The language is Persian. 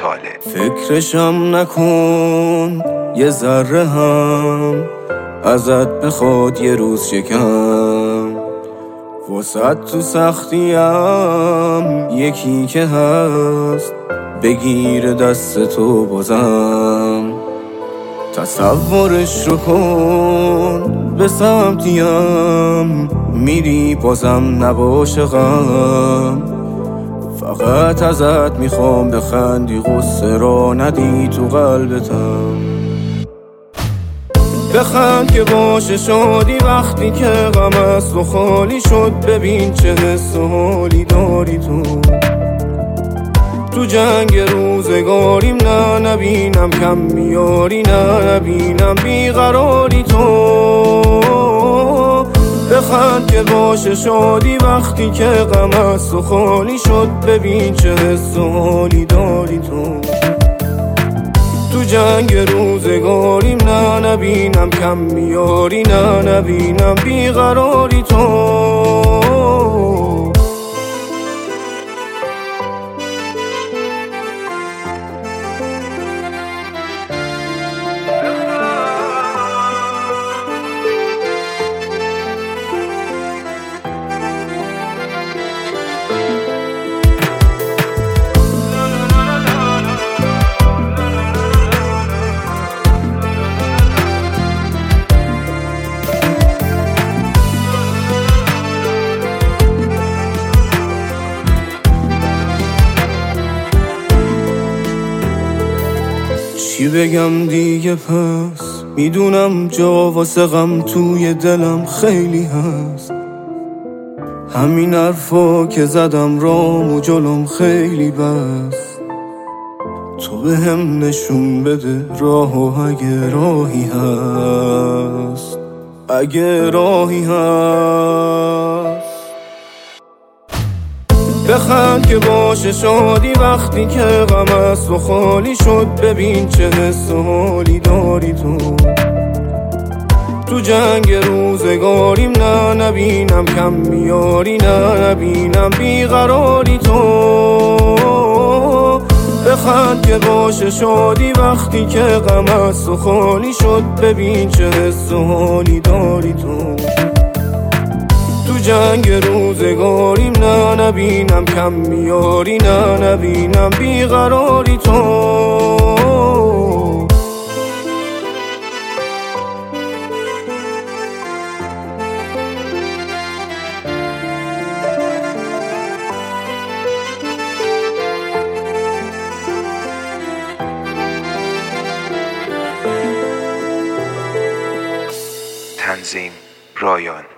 طالب. فکرشم نکن یه ذره هم، ازت بخواد یه روز شکم، وسط تو سختیم یکی که هست بگیر دست تو بازم. تصورش رو کن به سمتیم میری بازم نباشه غم، فقط ازت میخوام بخندی غصه را ندی تو قلبتم. بخند که باشه شادی وقتی که غم است و خالی شد، ببین چه حس و حالی داری تو جنگ روزگاریم. نه نبینم کم میاری، نه نبینم بیقراری تو. بخند که باشه شادی وقتی که غم است و خالی شد، ببین چه حس و حالی داری تو جنگ روزگاریم. نه نبینم کم میاری، نه نبینم بیقراری تو. چی بگم دیگه پس، میدونم جا واسه غم توی دلم خیلی هست. همین حرفا که زدم رام و جلوم خیلی بس. تو به هم نشون بده راه و اگه راهی هست، اگه راهی هست. بخند که باشه شادی وقتی که غم است و خالی شد، ببین چه حس و حالی داری تو جنگ روزگاریم. نه نبینم کم میاری، نه نبینم بیقراری تو. بخند که باشه شادی وقتی که غم است و خالی شد، ببین چه حس و حالی داری تو جنگ روزگاریم. نه نبینم کم میاری، نه نبینم بیقراری تو. تنظیم رایان.